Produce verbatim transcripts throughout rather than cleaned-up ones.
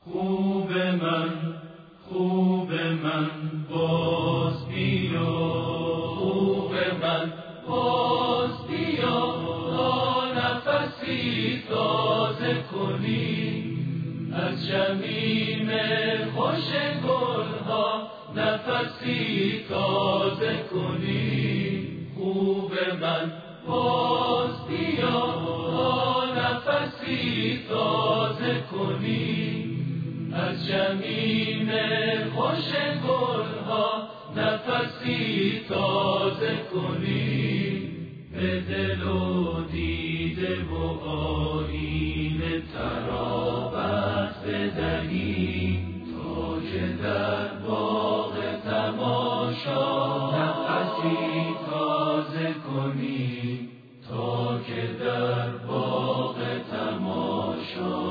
خوب من خوب من باز بیا، خوب من باز بیا، تا نفسی تازه کنی از شمیم خوش گلها، نفسی تازه کنی. خوب من باز بیا، تا نفسی تازه کنی از شمیم خوش گلها، نفسی تازه کنی. به دل و دیده و آیینه ترابت بدهی، تا که در باغ تماشا نفسی تازه کنی، تا که در باغ تماشا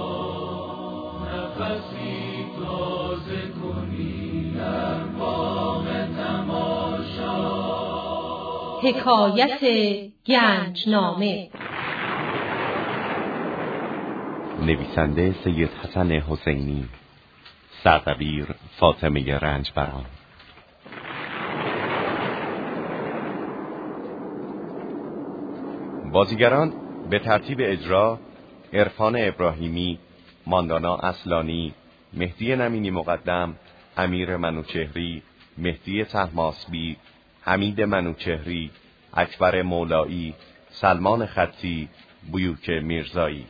نفسی تازه کنی، در باغ تماشا. حکایت گنجنامه. نویسنده سید حسن حسینی، سردبیر فاطمه رنجبران. بازیگران به ترتیب اجرا: عرفان ابراهیمی، ماندانا اصلانی، مهدی نمینی مقدم، امیر منوچهری، مهدی طهماسبی، حمید منوچهری، اکبر مولایی، سلمان خطی، بیوک میرزایی.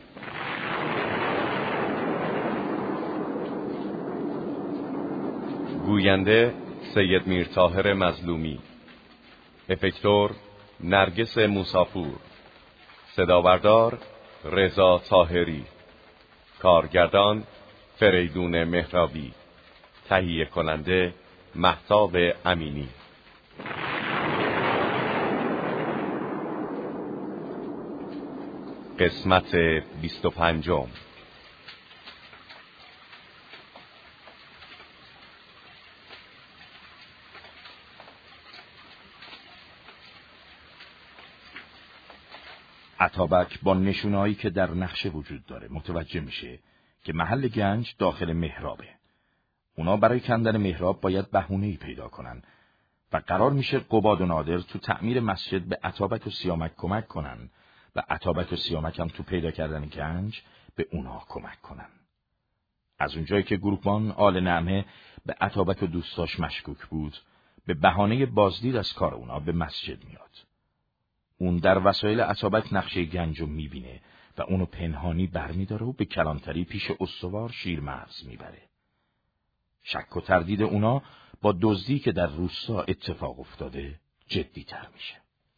گوینده سید میرطاهر مظلومی، افکتور نرگس موساپور، صدابردار رضا طاهری، کارگردان فریدون مهرابی، تهیه کننده مهتاب امینی. قسمت بیست و پنجم. اتابک با نشونهایی که در نقشه وجود داره متوجه میشه که محل گنج داخل محرابه. اونا برای کندن محراب باید بهونه‌ای پیدا کنن و قرار میشه قباد و نادر تو تعمیر مسجد به اتابک و سیامک کمک کنن و اتابک و سیامک هم تو پیدا کردن گنج به اونا کمک کنن. از اونجایی که گروهبان آل نعمه به اتابک و دوستاش مشکوک بود، به بهانه بازدید از کار اونا به مسجد میاد. اون در وسایل اتابک نقشه گنج رو میبینه و اونو پنهانی برمیداره و به کلانتری پیش استوار شیرمغز میبره. شک و تردید اونا با دزدی که در روستا اتفاق افتاده جدی تر میشه.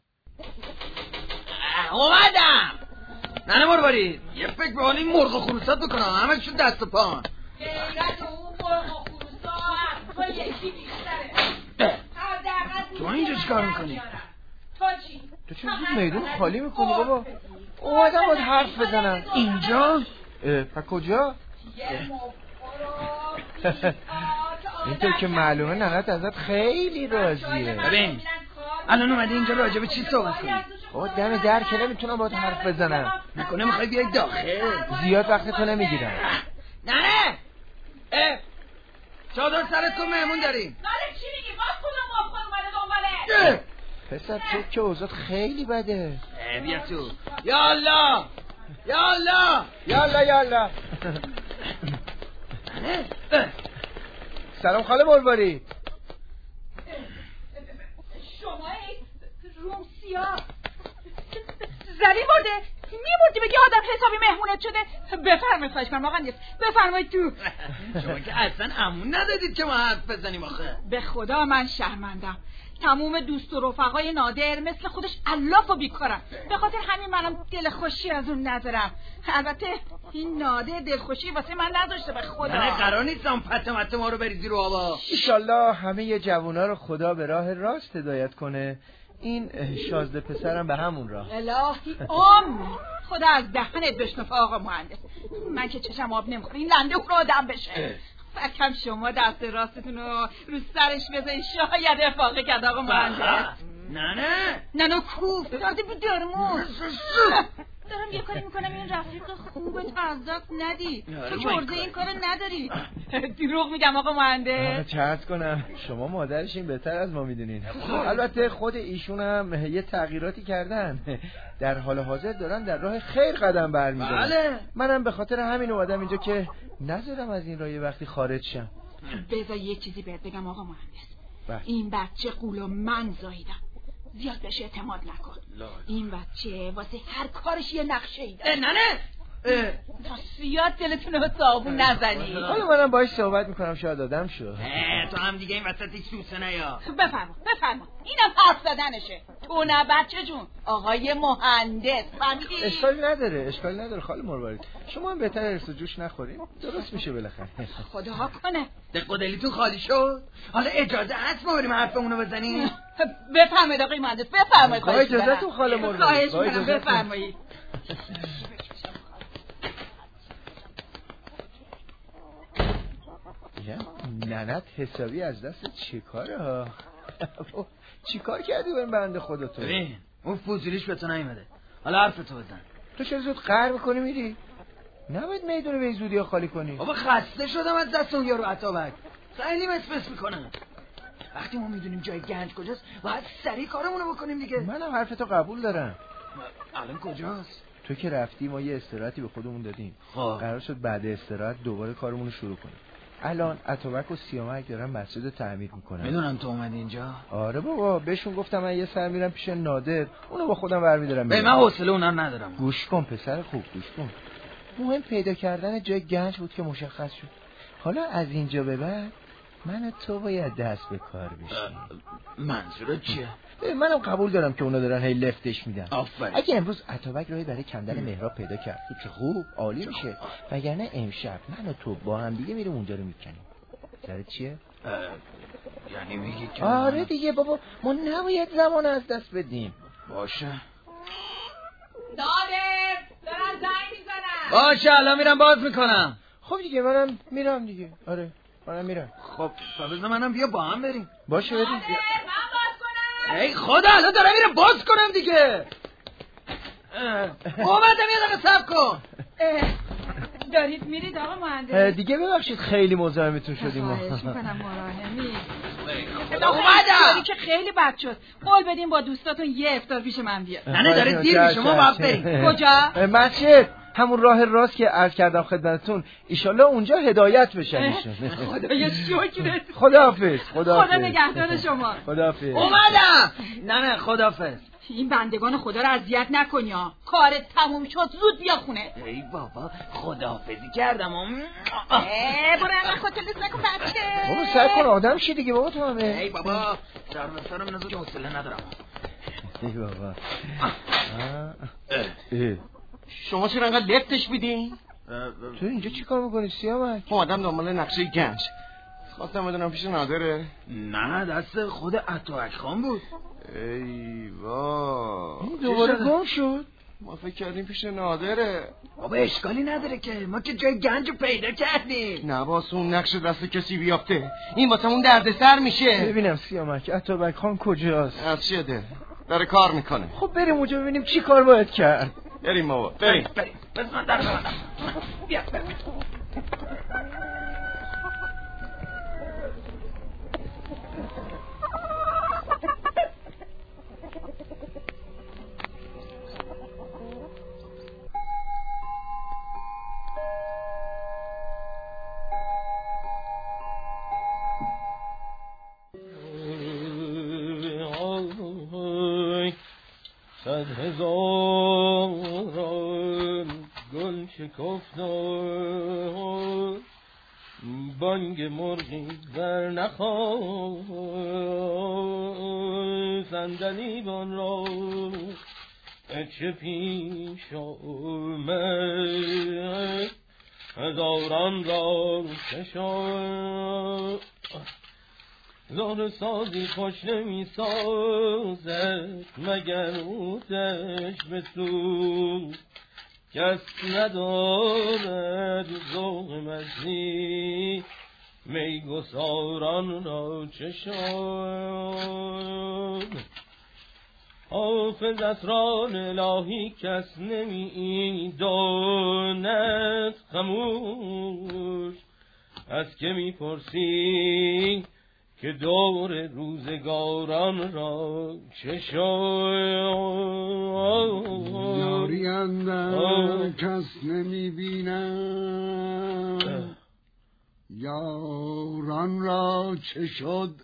اومدم ننه مرواری، یه فکر به حال این مرغ و خروسات بکنم، همه شد دست و پان. غیرت اون مرغ و خروسات تو یکی بیشتره. تو اینجا چی کار میکنی؟ تو چی؟ تو چرا میدون خالی میکنی بابا؟ اومدم باید حرف بزنم. اینجا؟ پا کجا؟ اینطور که معلومه ننت ازت خیلی راضیه. ببین الان اومده اینجا راجع به چی صحبت کنی؟ بابا دم در که نمیتونم باید حرف بزنم. نکنه میخوای بیای داخل؟ زیاد وقت تو نمیگیرم. نه نه اه چادر سرت کن مهمون داریم. داره چی میگی؟ باز کدوم مافکن اومده دنباله؟ پسر تو که اوضاعت خیلی بده. بیا تو. یا الله یا الله یا الله یا الله. سلام خاله مرواری. شما روم سیاه زلی برده میموردی بگی آدم حسابی مهمونت شده. بفرمایید خواهش کنم آقا نیست، بفرمایید تو. شما که اصلا امون ندادید که ما حرف بزنیم آخه. به خدا من شرمندم. تموم دوست و رفقای نادر مثل خودش الاف و بیکارم، به خاطر همین منم دل خوشی از اون ندارم. البته این نادر دلخوشی واسه من نداشته به خدا. من قرار نیستم پته مته ما رو بریزی رو هوا. ایشالله همه جوونا رو خدا به راه راست هدایت کنه. این شازده پسرم به همون راه. الهی آمین. خدا از دهنت بشنفه آقا مهندس. من که چشم آب نمیخوره این لنده اون رو آدم بشه. فکرم شما دست راستتون رو رو سرش بزنید شاید افاقه کرد آقا مهندس. نه نه نه نه کوف داده بود درمون. دارم یه کاری میکنم این رفیق خوبت از دست ندی. تو جرده این کارو نداری. دروغ میگم آقا مهندس. چه عرض کنم شما مادرشین بهتر از ما میدونین. البته خود ایشون هم یه تغییراتی کردن، در حال حاضر دارن در راه خیر قدم برمیدارن. بله. منم به خاطر همین اومدم اینجا که نذارم از این راه یه وقتی خارج شم. بذار یه چیزی بهت بگم آقا مهندس. بله. این بچه قولو من زاییدم، زیاد بهش اعتماد نکن. این بچه واسه هر کارش یه نقشه ای داره. نه نه زیاد دلتون رو صابون نزنی. حالا منم باهاش صحبت میکنم شاید آدم شو. تو هم دیگه این وسط هیچ سوسه نیا. بفرما بفرما اینم حرف زدنشه. تو نه بچه جون، آقای مهندس فهمیدی؟ اشکالی نداره اشکالی نداره خاله مروارید، شما هم بهتر ارس و جوش نخورین، درست میشه بالاخره. خدا کنه دق و دلیتون خالی شد. حالا اجازه هست ما بریم حرفمونو بزنیم؟ بفرمایید آقای مهندس بفرمایید. با اجازهتون خاله مروارید. خواهش می‌کنم بفرمایید. ننت حسابی از دست چه کاره ها؟ چی کار کردی با این بنده خدا تو؟ ببین اون فوزولیش به تو نیومده، حالا حرفتو بزن. تو چرا زود قهر میکنی میری؟ نباید میدونه به زودی ها خالی کنی. بابا خسته شدم از دست اون یارو عطابک، خیلی مسمس میکنه. وقتی ما میدونیم جای گنج کجاست باید سریع کارمونو بکنیم دیگه. منم حرفتو قبول دارم. الان کجاست؟ تو که رفتی ما یه استراحتی به خودمون دادیم. خواه. قرار شد بعد استراحت دوباره کارمون رو شروع کنیم. الان عطابک و سیامک دارن مسجد رو تعمیر میکنن. میدونم تو اومدی اینجا. آره بابا بهشون گفتم من یه سر میرم پیش نادر، اونو با خودم برمیدارم. به من حوصله اونا رو ندارم. گوش کن پسر خوب گوش کن. مهم پیدا کردن جای گنج بود که مشخص شد. حالا از اینجا به بعد من و تو باید دست به کار بشیم. منظورت چیه؟ منم قبول دارم که اونا دارن هی لفتش میدن. آفرین. اگه امروز عطابک راهی برای کندن مهراب پیدا کرد که خوب عالی میشه، وگرنه امشب من و تو با هم دیگه میریم اونجا رو میکنیم. نظرت چیه؟ یعنی میگی که آره دیگه بابا ما نباید زمان از دست بدیم. باشه. دادر دارن زنگ میزنن. باشه الان میرم باز میکنم. خب دیگه منم میرم دیگه. آره منم میرم. خب بذار منم بیا با هم بریم. باشه بریم. من باز کنم. ای خدا الان دارم میرم باز کنم دیگه. اومدم یه دقیقه صبر کن. دارید میرید آقا مهندس؟ دیگه ببخشید خیلی مزاحمتون شدیم ما. خواهش میکنم مراهمی. اومدم. که خیلی بد شد. قول بدیم با دوستاتون یه افطار پیش من بیاد. نه نه داره دیر میشه ما باید بریم. کجا؟ مسجد همون راه راست که عرض کردم خدمتتون، ایشالله اونجا هدایت بشن ایشون. خدایا شکرت. خداحافظ. خداحافظ. خدا نگهدار شما. خداحافظ. اومدم. نه نه خداحافظ. این بندگان خدا رو اذیت نکنی ها. کارت تموم شد زود بیا خونه. ای بابا خداحافظی کردم. اه برو انقدر خودتلس نکن بچه. بابا سعی کن آدم شی دیگه بابا تو همه. ای بابا سر به سرم نزد حوصله ندارم. ای بابا. شما چرا انقدر لفتش میدین؟ تو اینجا چی کار میکنی سیامک؟ اومدم دنبال نقشه گنج، خواستم بدونم پیش نادره. نه دست خود عطاک خان بود. ای وا این دوباره گم شد. ما فکر کردیم پیش نادره. بابا اشکالی نداره که ما که جای گنج پیدا کردیم. نه واسه اون نقشه دست کسی بیافته این واسه اون دردسر میشه. ببینم سیامک عطابک خان کجاست؟ از چیه ده داره کار میکنه. خب بریم اونجا ببینیم چی کار باید کرد. بریم بابا بریم بریم بس من در ببندم. بیا بریم. صد هزار گل شکفتار بانگ مرغی بر نخواست صندلی بان را چه پیش آمد هزاران را کشاد زار سازی خوش نمی سازد مگر اوتش به سوز کس ندارد ذوق مزی می گساران را چشاد حافظ اسرار الهی کس نمی داند خموش از که می پرسی که دور روزگاران را چه شد یاری اندر کس نمی بینم یاران را چه شد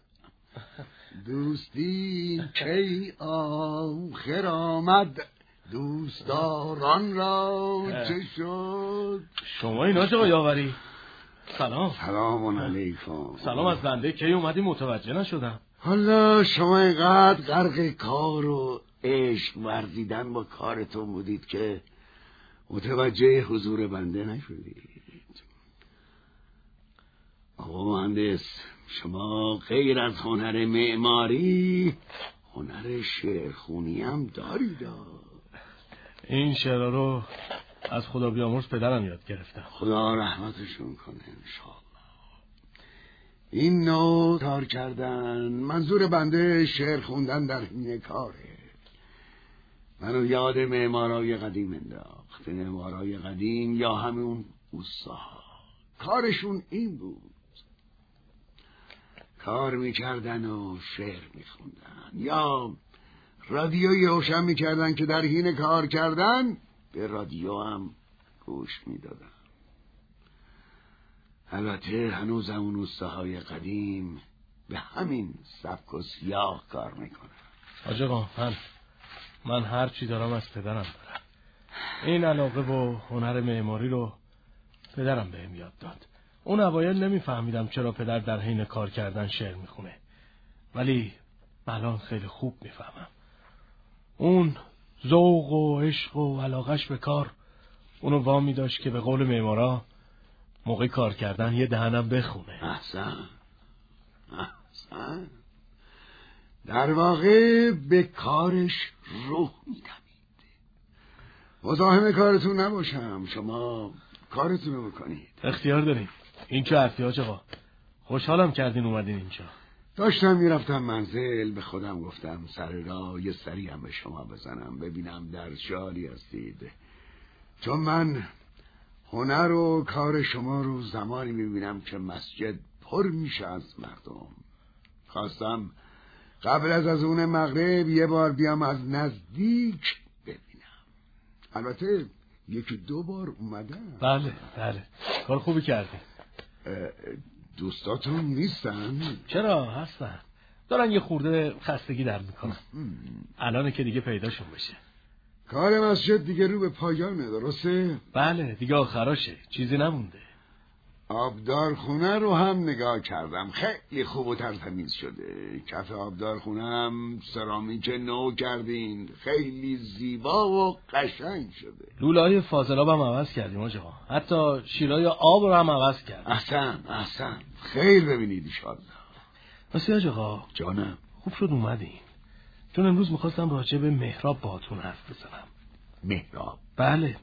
دوستی کی آخر آمد دوستداران را چه شد. شما این آقا یاوری سلام. سلام علیکم. سلام از بنده کی اومدی متوجه نشدم. حالا شما اینقدر غرق کار و عشق ورزیدن با کارتون بودید که متوجه حضور بنده نشدید. آقا مهندس شما غیر از هنر معماری هنر شعرخونی هم دارید. این شعرها رو از خدا بیامرز پدرم یاد گرفتم. خدا رحمتشون کنه انشاءالله. این نوع کار کردن منظور بنده شعر خوندن در حین کاره. منو یاد معمارای قدیم انداخت. معمارای قدیم یا همون اوستاها کارشون این بود، کار میکردن و شعر میخوندن یا رادیوی روشن میکردن که در حین کار کردن به رادیو هم گوش میدادن. البته هنوز اون اوستاهای قدیم به همین سبک و سیاق کار میکنن. حاج آقا من من هر چی دارم از پدرم دارم. این علاقه و هنر معماری رو پدرم بهم یاد داد. اون اوایل نمیفهمیدم چرا پدر در حین کار کردن شعر میخونه، ولی الان خیلی خوب میفهمم. اون ذوق و عشق و علاقش به کار اونو وامی داشت که به قول معمارا موقع کار کردن یه دهنم بخونه. احسن احسن. در واقع به کارش روح میدمید. مزاحم کارتون نباشم، شما کارتون رو بکنید. اختیار داریم. این چه حرفی حاج آقا؟ خوشحالم کردین اومدین اینجا. داشتم میرفتم منزل به خودم گفتم سر راه یه سری هم به شما بزنم ببینم در چه حالی هستید، چون من هنر و کار شما رو زمانی میبینم که مسجد پر میشه از مردم. خواستم قبل از از اون مغرب یه بار بیام از نزدیک ببینم. البته یکی دو بار اومدم. بله بله کار خوبی کردی. دوستاتون نیستن؟ چرا هستن، دارن یه خورده خستگی در میکنن. الانه که دیگه پیداشون بشه. کار مسجد دیگه رو به پایانه، درسته؟ بله دیگه آخراشه، چیزی نمونده. آبدارخونه رو هم نگاه کردم، خیلی خوب و ترتمیز شده. کف آبدارخونه هم سرامیک نو کردین، خیلی زیبا و قشنگ شده. لوله‌های فاضلاب هم عوض کردیم آقا، حتی شیرای آب رو هم عوض کردیم. احسن احسن، خیر ببینید انشالله. واسه آقا جانم خوب شد اومدین، چون امروز میخواستم راجع به محراب باهاتون حرف بزنم. محراب؟ بله،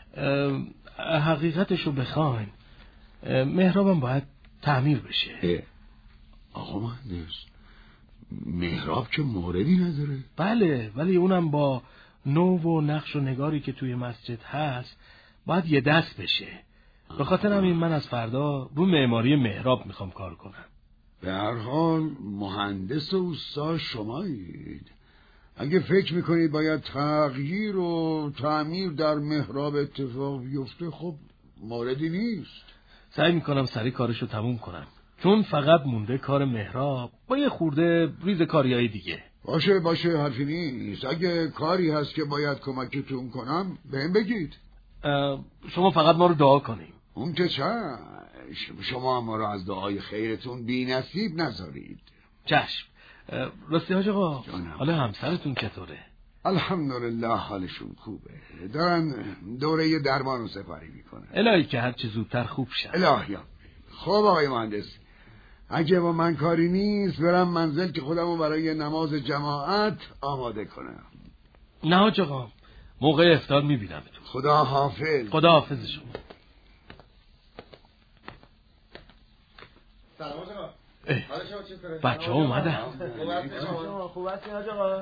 حقیقتشو بخواین محرابم باید تعمیر بشه. آقا مهندس محراب که موردی نداره؟ بله، ولی اونم با نو و نقش و نگاری که توی مسجد هست باید یه دست بشه. به خاطر همین من از فردا رو معماری محراب میخوام کار کنم. به هر حال مهندس و استاد شمایید. اگه فکر میکنید باید تغییر و تعمیر در محراب اتفاق بیفته خب موردی نیست. سعی میکنم سریع کارشو تموم کنم، چون فقط مونده کار محراب با یه خورده ریز کاریای دیگه. باشه باشه حرفی نیست. اگه کاری هست که باید کمکتون کنم بهم بگید. شما فقط ما رو دعا کنیم. اون که چشم، شما ما رو از دعای خیرتون بی نصیب نذارید. چشم. راستی حاج آقا حالا همسرتون چطوره؟ الحمدلله حالشون خوبه، دارن دوره درمان رو سپاری میکنن. الهی که هر چه زودتر خوب شد. الهی. خب آقای مهندس اگه با من کاری نیست برم منزل که خودمو برای نماز جماعت آماده کنم. نه حاج آقا، موقع افطار میبینم تو. خدا حافظ. خدا حافظ شما. سلام آقا. بچه ها اومدن. خوب هستی حاج آقا؟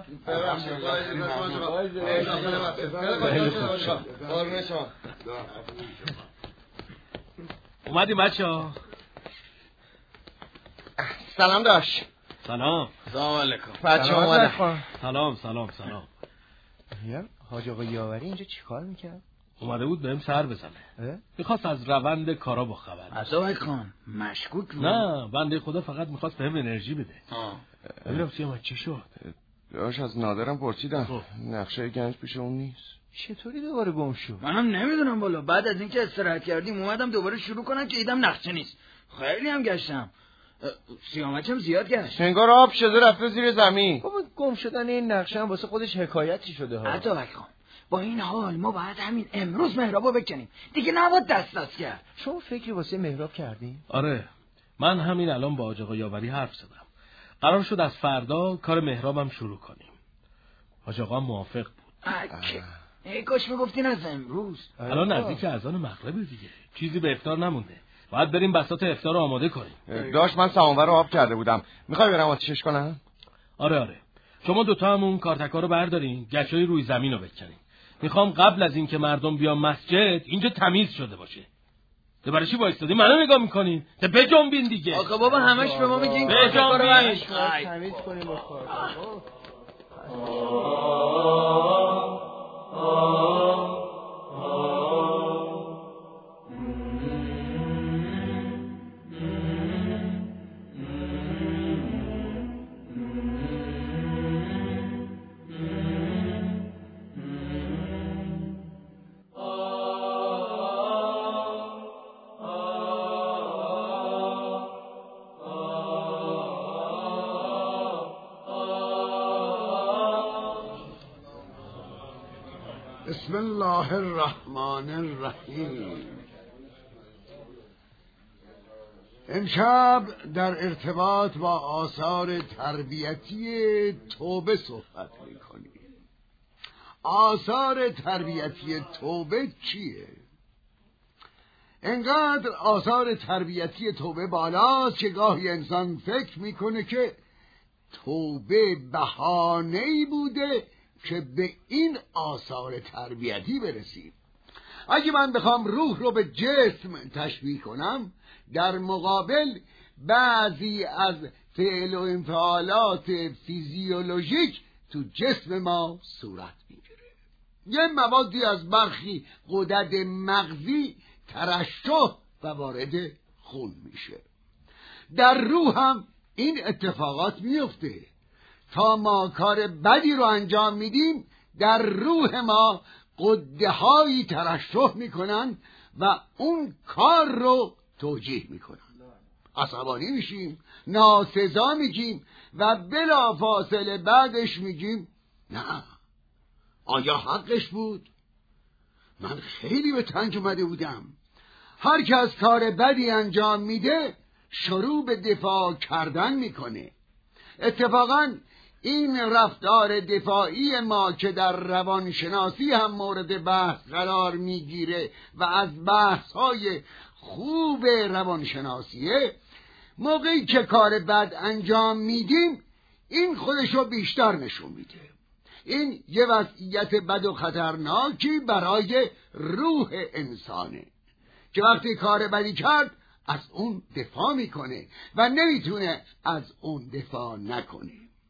اومدیم بچه ها. سلام داشت. سلام. سلام علیکم. بچه ها اومدن. سلام سلام سلام. حاج آقا یاوری اینجا چی کار میکرد؟ اومده بود بهم سر بزنه. میخواست از روند کارا با خبر. عطاوک خان مشکوک بود. نه بنده خدا فقط میخواست بهم انرژی بده. ببینم سیامک چی شد. داش از نادرم پرسیدم نقشه گنج پیش اون نیست. چطوری دوباره گم شد؟ منم نمیدونم والا. بعد از اینکه استراحت کردیم اومدم دوباره شروع کنم که دیدم نقشه نیست. خیلی هم گشتم. سیامکم زیاد گشت. انگار آب شده رفته زیر زمین. بابا گم شدن این نقشه هم واسه خودش حکایتی شده ها. عطاوک خان با این حال ما باید همین امروز مهرابو بکنیم. دیگه نباید دست دست کرد. شما فکری واسه مهراب کردی؟ آره من همین الان با حاج آقا یاوری حرف زدم. قرار شد از فردا کار مهرابم شروع کنیم. حاج آقا موافق بود. ای کاش میگفتین از امروز. الان نزدیک اذان مغرب دیگه. چیزی به افطار نمونده. باید بریم بساط افطار رو آماده کنیم. داش من سماور رو آب کرده بودم. میخوای برم آتیشش کنم؟ آره آره. شما دوتا همون کارتکا رو بردارین، گچای روی زمین رو بکنین. میخوام قبل از این که مردم بیان مسجد اینجا تمیز شده باشه. تو برای چی وایسادی منو نگاه میکنین؟ تو بجنبین دیگه. آقا بابا همش به ما میگین بجنبین. تمیز کنیم با کار. بسم الله الرحمن الرحیم. امشب در ارتباط با آثار تربیتی توبه صحبت میکنیم. آثار تربیتی توبه چیه؟ انقدر آثار تربیتی توبه بالاست که گاهی انسان فکر میکنه که توبه بهانه‌ای بوده که به این آثار تربیتی برسیم. اگه من بخوام روح رو به جسم تشبیه کنم، در مقابل بعضی از فعل و انفعالات فیزیولوژیک تو جسم ما صورت میگیره. یه موادی از برخی غدد مغزی ترشح و وارد خون میشه. در روح هم این اتفاقات میفته. تا ما کار بدی رو انجام میدیم در روح ما غده هایی ترشح میکنن و اون کار رو توجیه میکنن. عصبانی میشیم، ناسزا میگیم و بلا فاصله بعدش میگیم نه، آیا حقش بود؟ من خیلی به تنگ اومده بودم. هر که از کار بدی انجام میده شروع به دفاع کردن میکنه. اتفاقاً این رفتار دفاعی ما که در روانشناسی هم مورد بحث قرار میگیره و از بحث‌های خوب روانشناسیه، موقعی که کار بد انجام میدیم این خودشو بیشتر نشون میده. این یه وضعیت بد و خطرناکی برای روح انسانه که وقتی کار بدی کرد از اون دفاع میکنه و نمیتونه از اون دفاع نکنه.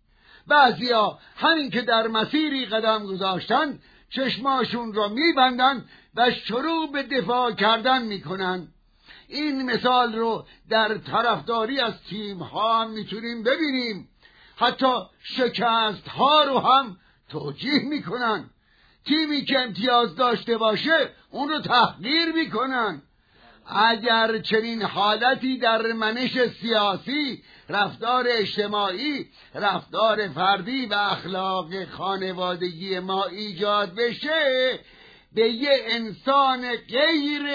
بعضیا همین که در مسیری قدم گذاشتن چشماشون رو میبندن و شروع به دفاع کردن میکنن. این مثال رو در طرفداری از تیم ها هم میتونیم ببینیم. حتی شکست ها رو هم توجیه میکنن. تیمی که امتیاز داشته باشه اون رو تحقیر میکنن. اگر چنین حالتی در منش سیاسی، رفتار اجتماعی، رفتار فردی و اخلاق خانوادگی ما ایجاد بشه، به یه انسان غیر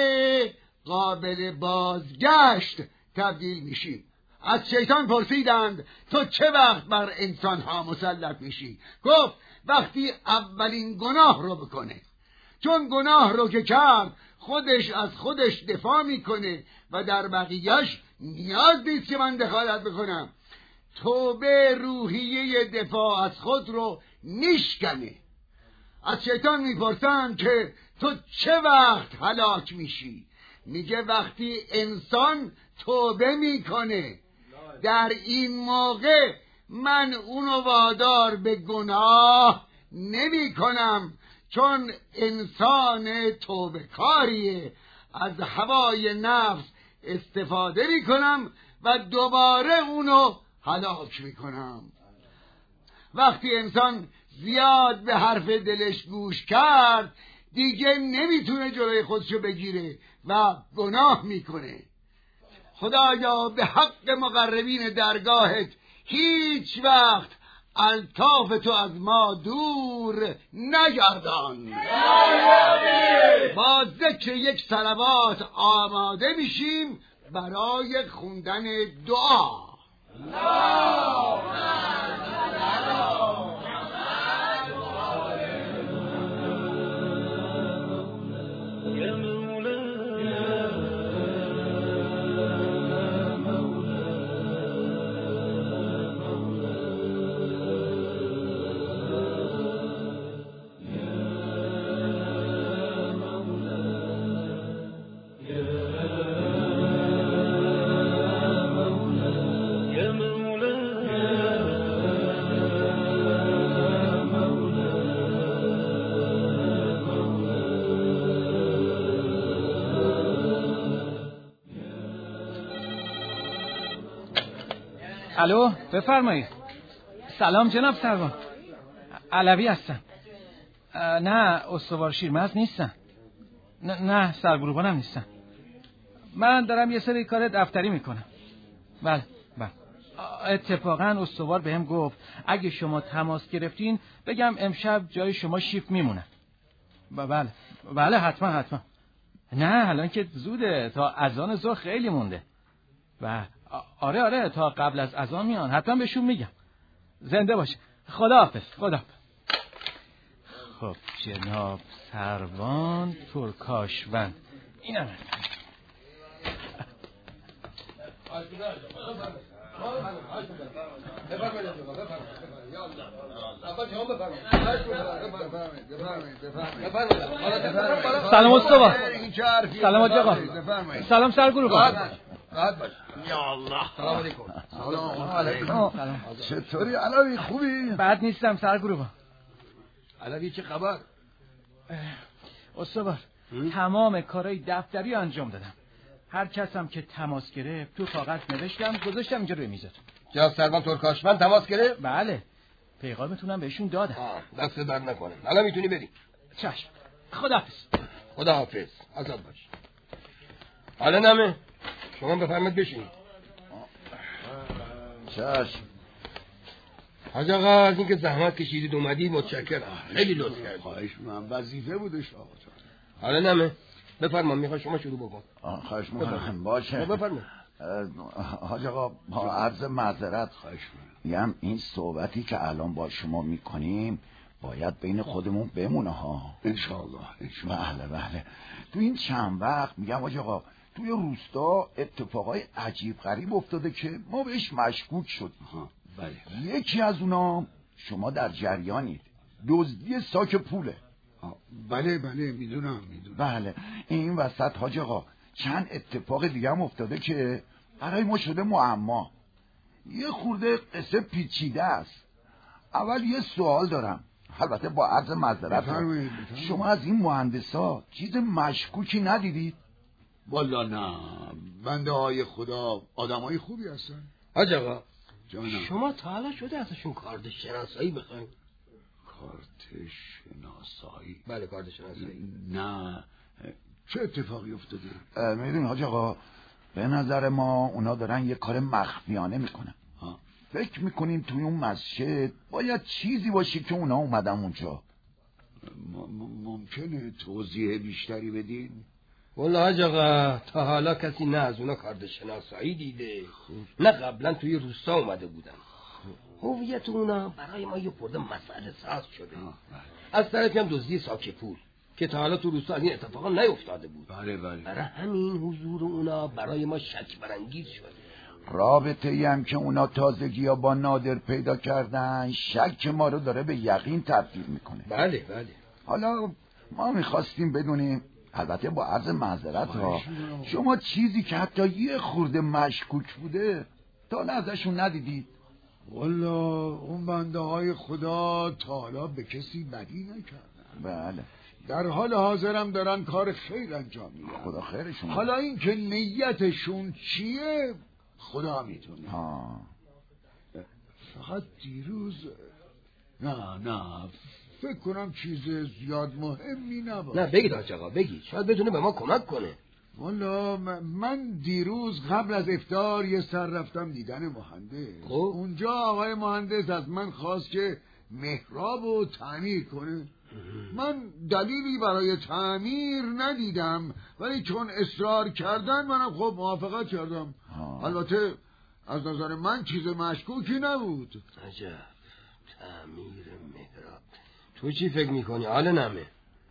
قابل بازگشت تبدیل میشیم. از شیطان پرسیدند تو چه وقت بر انسان ها مسلط میشی؟ گفت وقتی اولین گناه رو بکنه. چون گناه رو که کرد خودش از خودش دفاع میکنه و در بقیهش نیاز نیست که من دخالت بکنم. توبه روحیه دفاع از خود رو نشکنه. از شیطان میپرسن که تو چه وقت هلاک میشی؟ میگه وقتی انسان توبه میکنه. در این موقع من اونو وادار به گناه نمی کنم، چون انسان توبه کاریه. از هوای نفس استفاده می کنم و دوباره اونو هلاک می کنم. وقتی انسان زیاد به حرف دلش گوش کرد دیگه نمیتونه جلوی خودشو بگیره و گناه میکنه. خدایا به حق مقربین درگاهت هیچ وقت الطاف تو از ما دور نگردان. با ذکر یک صلوات آماده میشیم برای خوندن دعا. الو بفرمایید. سلام جناب سروان، علوی هستم. نه استوار شیرمرز نیستم. نه, نه سرگروبانم نیستم. من دارم یه سری کار دفتری میکنم. بله بله. اتفاقا استوار بهم گفت اگه شما تماس گرفتین بگم امشب جای شما شیفت میمونن. بله بله حتما حتما. نه الان که زوده، تا اذان ظهر خیلی مونده. و آره آره تا قبل از اذان میان، حتما بهشون میگم. زنده باشه. خداحافظ. خدا. خب جناب سروان ترکاشوند اینم سلام استوار. سلام آقا. سلام سرگروه. یا الله. سلام علیکم. سلام علیکم. چطوری علوی؟ خوبی؟ بد نیستم سرگروه. علوی چه خبر؟ استوار تمام کارهای دفتری انجام دادم. هر کسم که تماس گرفت تو کاغذ نوشتم گذاشتم اینجا روی میزتون. جناب سروان ترکاشوند تماس گرفت؟ بله پیغامتونم بهشون دادم. دست درد نکنه. الان میتونی بری. چشم. خداحافظ. خداحافظ. آزاد باش. حالا نمه شما بفرمایید بشینید. چشم. حاج آقا از اینکه زحمت کشیدید اومدید متشکرم. خیلی لطف کردید. خواهش می‌کنم، وظیفه بودش آقا جان. حالا نمه بفرما، میخوای شما شروع بکن. خواهش می‌کنم. باشه بفرما. حاج آقا با عرض معذرت خواهش می‌کنم. میگم این صحبتی که الان با شما میکنیم باید بین خودمون بمونه ها. انشاءالله انشاءالله. بله بله. تو این چند وقت میگم حاج آقا توی روستا اتفاقای عجیب غریب افتاده که ما بهش مشکوک شدیم. بله. یکی از اونا شما در جریانید، دزدی ساک پوله. بله بله میدونم میدونم. بله این وسط حاج آقا چند اتفاق دیگه هم افتاده که برای ما شده معما. یه خورده قصه پیچیده است. اول یه سوال دارم، البته با عرض معذرت، شما از این مهندسا چیز مشکوکی ندیدید؟ والا نه، بنده های خدا آدم های خوبی هستن. حاج آقا جانم. شما تا حالا شده ازشون کارت شناسایی بخواین؟ کارت شناسایی؟ بله کارت شناسایی. نه چه اتفاقی افتاده؟ میدونی حاج آقا به نظر ما اونا دارن یه کار مخفیانه میکنن. ها. فکر میکنیم توی اون مسجد باید چیزی باشه که اونا اومدن اونجا. ممکنه توضیح بیشتری بدین؟ والله حاج آقا تا حالا کسی نه از اونا کارت شناسایی دیده نه قبلا توی روستا اومده بودن. هویت اونا برای ما یه خورده مسئله ساز شده. از طرفی هم دزدی ساک پول. که تا حالا تو روستا از این اتفاقا نیفتاده بود. بله بله. برای همین حضور اونا برای ما شک برانگیز شده. رابطه ای هم که اونا تازگی ها با نادر پیدا کردن شک ما رو داره به یقین تبدیل میکنه. بله بله. حالا ما میخواستیم بدونیم، البته با عرض معذرت ها، شما چیزی که حتی یه خورده مشکوک بوده تا حالا ازشون ندیدید؟ والا اون بنده های خدا تا حالا به کسی بدی نکردن. بله. در حال حاضرم دارن کار خیر انجام میدن. خدا خیرشون. حالا این که نیتشون چیه خدا میتونه. ها. فقط دیروز نه نه فکر کنم چیز زیاد مهمی نباشه. نه بگید حاج آقا بگید، شاید بتونه به ما کمک کنه. والا من دیروز قبل از افطار یه سر رفتم دیدن مهندس. خب اونجا آقای مهندس از من خواست که محراب رو تعمیر کنه. من دلیلی برای تعمیر ندیدم، ولی چون اصرار کردن منم خب موافقت کردم. آه. البته از نظر من چیز مشکوکی نبود. عجب، تعمیر محراب. تو چی فکر میکنی حال نمه؟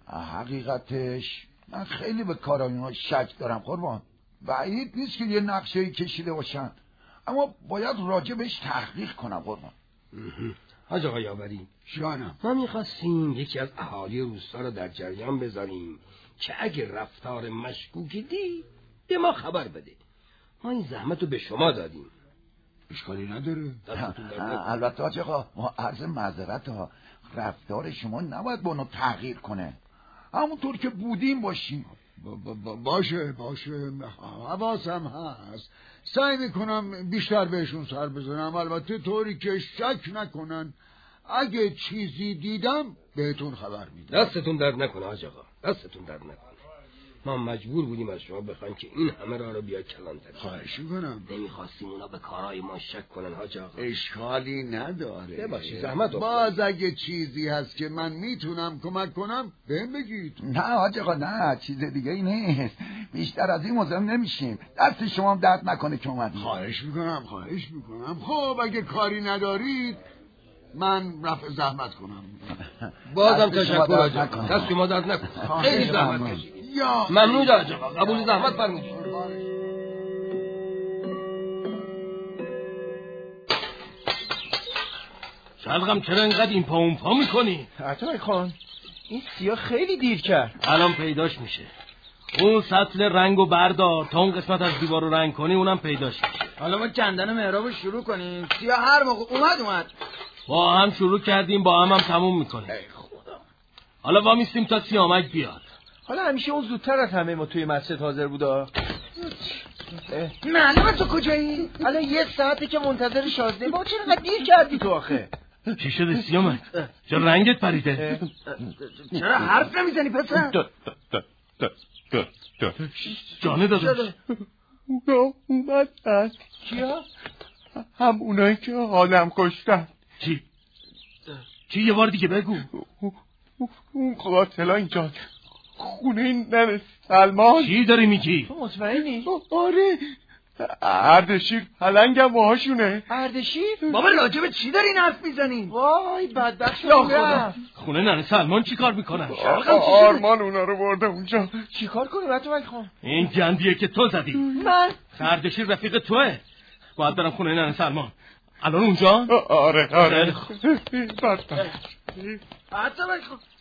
حقیقتش من خیلی به کارای اینا شک دارم قربان. بعید نیست که یه نقشه‌ای کشیده باشن، اما باید راجبش تحقیق کنم قربان. حاج آقا یاوری جانم، ما میخواستیم یکی از اهالی روستا رو در جریان بذاریم که اگه رفتار مشکوکی دید به ما خبر بده. ما این زحمت رو به شما دادیم. اشکالی نداره. البته حاج آقا ما عرض معذرت ها، رفتار شما نباید با اونو تغییر کنه، همونطور که بودیم باشیم. با با باشه باشه حواسم هست، سعی میکنم بیشتر بهشون سر بزنم، البته طوری که شک نکنن. اگه چیزی دیدم بهتون خبر میدم. دستتون درد نکنه حاج آقا، دستتون درد نکنه. ما مجبور بودیم از شما بخوایم که این همه راه رو بیا کلانتری. خواهش میکنم. نمیخواستیم اونا به کارهای ما شک کنن حاج آقا. اشکالی نداره. ببخشید زحمت باز اگه چیزی هست که من میتونم کمک کنم بهم بگید. نه حاج آقا نه، چیز دیگه ای نیست، بیشتر از این مزاحم نمیشیم. دست شما هم درد نکنه که اومدید. خواهش میکنم خواهش میکنم. خب اگه کاری ندارید من رفع زحمت کنم. بازم تشکر حاج آقا، دست شما درد نکنه، خیلی زحمت کشید. یا ممنون حاج آقا، قبول زحمت فرمودید. شلغم چرا اینقدر این پا اون پا میکنی؟ عطای خان این سیاه خیلی دیر کرد. الان پیداش میشه. اون سطل رنگو بردار تا اون قسمت از دیوار رو رنگ کنی، اونم پیداش میشه. حالا ما کندن محراب رو شروع کنیم. سیاه هر موقع اومد اومد با هم شروع کردیم، با هم هم تموم میکنیم. ای خدا. حالا وامیستیم تا سیامک بیاد. حالا همیشه اون زودتر از همه ما توی مسجد حاضر بودا. معلومه تو کجایی؟ الان یه ساعته که منتظر شازده با، چرا انقدر دیر کردی تو آخه؟ چی شده سیامک؟ چرا رنگت پریده؟ چرا حرف نمیزنی پسر؟ جانه داداش اونا اومدن. کیا؟ هم اونایی که حالم کشتن. چی؟ چی یه بار دیگه بگو. اون قاتلا اینجا خونه ننه سلمان. چی داری میگی؟ تو مطمئنی؟ آره اردشیر پلنگم باهاشونه. اردشیر؟ بابا راجب چی داری حرف میزنی؟ وای بدبخت شده. خونه ننه سلمان چی کار میکنن؟ آرمان اونا رو برده اونجا. چی کار کنیم عطا خان؟ این گندیه که تو زدی. من؟ اردشیر رفیق توه، باید برم خونه ننه سلمان. الان اونجا؟ آره آره. عطا خان